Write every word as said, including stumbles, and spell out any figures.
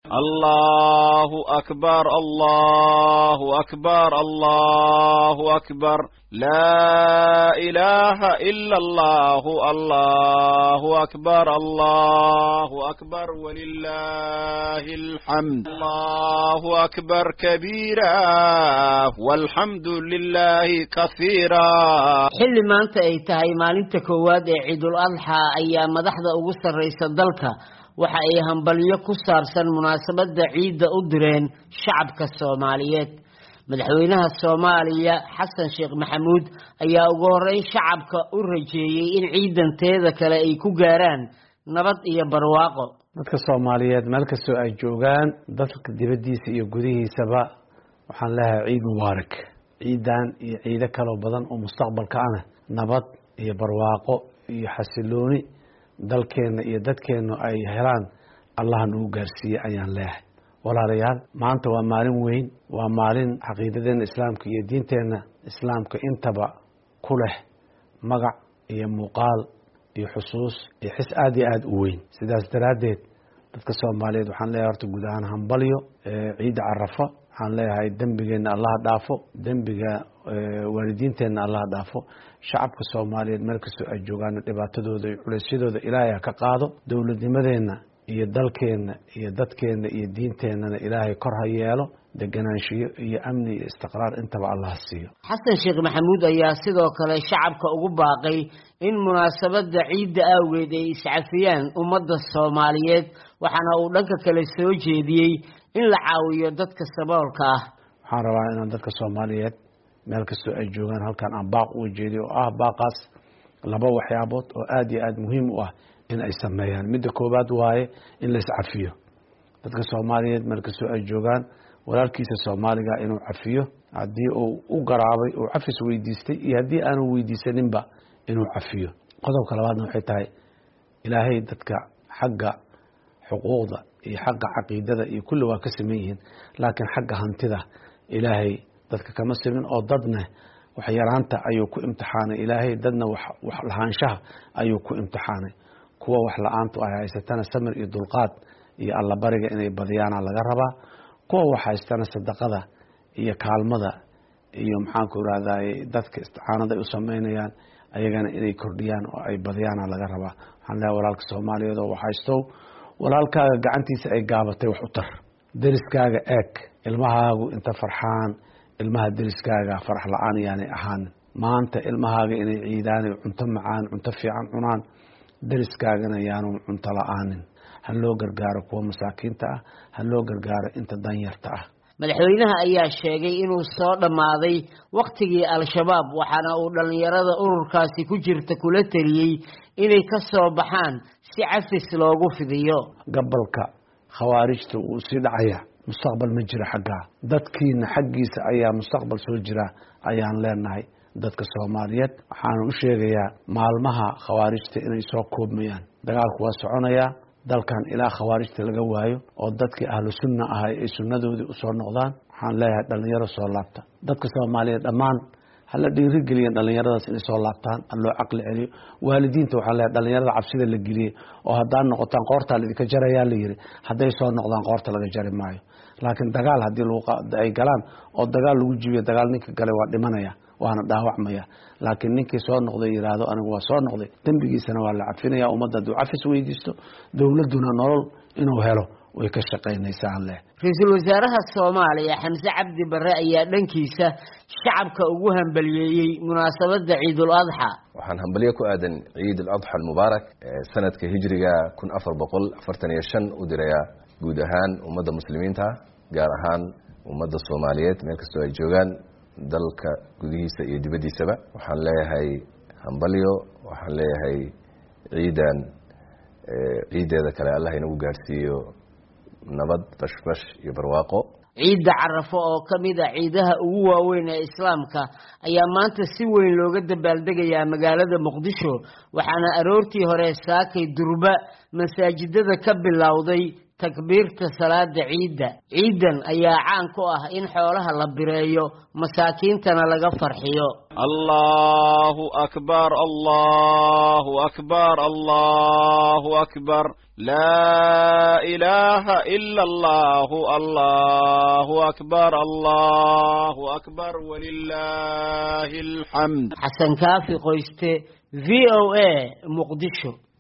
الله أكبر الله أكبر الله أكبر لا إله إلا الله الله أكبر الله أكبر ولله الحمد الله أكبر كبيرا والحمد لله كثيرا. حل ما أنت أيتهاي مالنت كواد عيد الأضحى أيام مدحضة أغسر رئيس الدلكة waxa ay hambalyo ku saabsan munaasabada ciida u direen shacabka Soomaaliyeed. madaxweynaha Soomaaliya Xasan Sheekh Maxamuud ayaa ugu horeyn shacabka u rajeeyay in ciidanteeda kale ay ku gaaraan nabad iyo barwaaqo. dadka Soomaaliyeed meel kastoo ay joogaan dadka dibadiisa iyo gudihiisaba waxaan leeyahay ciid mubaarak. ciidan iyo ciido kale badan oo mustaqbalka ah nabad iyo barwaaqo iyo xasilooni dalkeena iyo dadkeena ay helaan Allah nuu gaarsiiyay ayaan leeyahay. walaalayaal maanta waa maalin weyn, waa maalin xaqiiqadeena islaamka iyo diinteena islaamka intaba ku leh magac iyo muuqaal iyo xusuus iyo xis aad iyo aad u weyn. sidaas daraadeed dadka Soomaaliyeed waxaan leeyahay horta guud ahaan hambalyo ciid Carafa. waxaan leeyahay dambigeena Allah dhaafo, dambiga waalidiinteena Allah dhaafo. shacabka Soomaaliyeed meel kastoo ay joogaan dhibaatadooda iyo culaysyadooda Ilaahay ka qaado. dawladnimadeena iyo dalkeena iyo dadkeena iyo diinteena Ilaahay kor ha yeelo, deganaanshiyo iyo amni iyo istiqraar intaba Allah siiyo. Xasan Sheekh Maxamuud ayaa sidoo kale shacabka ugu baaqay in munaasabada ciida awgeed ay iscafiyaan ummadda Soomaaliyeed, waxaana uu dhanka kale soo jeediyay in la caawiyo dadka saboolka ah. waxaan rabaa in dadka Soomaaliyeed meel kastoo ay joogaan halkan aan baaq u jeediyo oo ah baaqaas laba waxyaabood oo aad iyo aad muhiim u ah in ay sameeyaan. midda koobaad waaye in la iscafiyo. dadka Soomaaliyeed meel kastoo ay joogaan walaalkiisa Soomaaliga inuu cafiyo haddii uu u garaabay oo cafis weydiistay iyo haddii aanu weydiisaninba inuu cafiyo. qodobka labaadna waxay tahay Ilaahay dadka xagga xuquuqda iyo xagga caqiidada iyo kulli waa ka sameeyeen yihiin, laakiin xagga hantida Ilaahay dadka kama simin oo dadna wax yaraanta ayuu ku imtixaanay. Ilaahay dadna wax wax lahaanshaha ayuu ku imtixaanay. kuwa wax la'aantu ay haysatana samir iyo dulqaad iyo alla bariga inay badiyaan laga rabaa. kuwa wax haystana sadaqada iyo kaalmada iyo maxaan ku raadaay dadka isticaanada u sameynayaan ayagana inay kordhiyaan oo ay badiyaan laga rabaa. waxaan leeyahay walaalka Soomaaliyeed oo wax haysto walaalkaaga gacantiisa ay gaabatay wax u tar. deriskaaga eeg ilmahaagu inta farxaan, ilmaha deriskaaga farax la'aan yaani ahaan. maanta ilmahaaga inay ciidaan cunto macaan cunto fiican cunaan, deriskaagana yaanu cunto la'aanin. ha loo gargaaro kuwa masaakiinta ah, ha loo gargaaro inta danyarta ah. madaxweynaha ayaa sheegay inuu soo dhamaaday waqtigii al-shabaab, waxaana uu dhalinyarada ururkaasi ku jirta kula taliyay inay ka soo baxaan si cafis loogu fidiyo. gabalka khawaarijta uu si dhacaya mustaqbal ma jira xagga dadkiina xaggiisa ayaa mustaqbal soo jira ayaan leenahay. dadka Soomaaliyeed waxaan u sheegayaa maalmaha khawaarijta inay soo koobmayaan. dagaalku waa soconaya dalkan ilaa khawaarijta laga waayo oo dadkii ahlu sunna ahay ay sunnadoodii u soo noqdaan. waxaan leeyahay dhalinyaro soo laabta. dadka Soomaaliyeed dhammaan hala dhiirigeliyeen dhalinyaradaas inay soo laabtaan, loo caqli celiyo. waalidiinta waxaa leeyahay dhalinyarada cabsida la geliyay oo haddaan noqotaan qoorta la idinka jarayaa la yiri, hadday soo noqdaan qoorta laga jari maayo. laakiin dagaal haddii lagu ay galaan oo dagaal lagu jibiyo dagaal ninka galay waa dhimanaya waana dhaawacmaya. laakiin ninkii soo noqday yiraahdo anigu waa soo noqday, dambigiisana waa la cafinaya. ummadda duu cafis weydiisto, dawladuna nolol inuu helo way ka shaqeynaysaa leh. Ra'iisul Wasaaraha Soomaaliya Xamse Cabdi Barre ayaa dhankiisa shacabka ugu hambalyeeyay munaasabada Ciid al-Adha. waxaan hambalyo ku aadan Ciid al-Adha al-Mubaarak sanadka hijriga kun afar boqol afartan iyo shan u diraya guud ahaan ummadda muslimiinta, gaar ahaan ummadda Soomaaliyeed meel kastoo ay joogaan dalka gudihiisa iyo dibadiisaba. waxaan leeyahay hambalyo, waxaan leeyahay ciidan ciideeda kale Allah inagu gaarsiiyo nabad bashbash iyo barwaaqo. ciida Carafa oo kamid ah ciidaha ugu waaweyn ee Islaamka ayaa maanta si weyn looga dabaaldegayaa magaalada Muqdisho, waxaana aroortii hore saakay durba masaajidada ka bilowday takbiirta salaada ciidda. ciidan ayaa caan ku ah in xoolaha la bireeyo masaakiintana laga farxiyo. allahu akbar allahu akbar allahu akbar laa ilaaha ila allahu allahu akbar allahu akbar walilaahi alxamd. xasan kaafi qoyste, V O A, Muqdisho.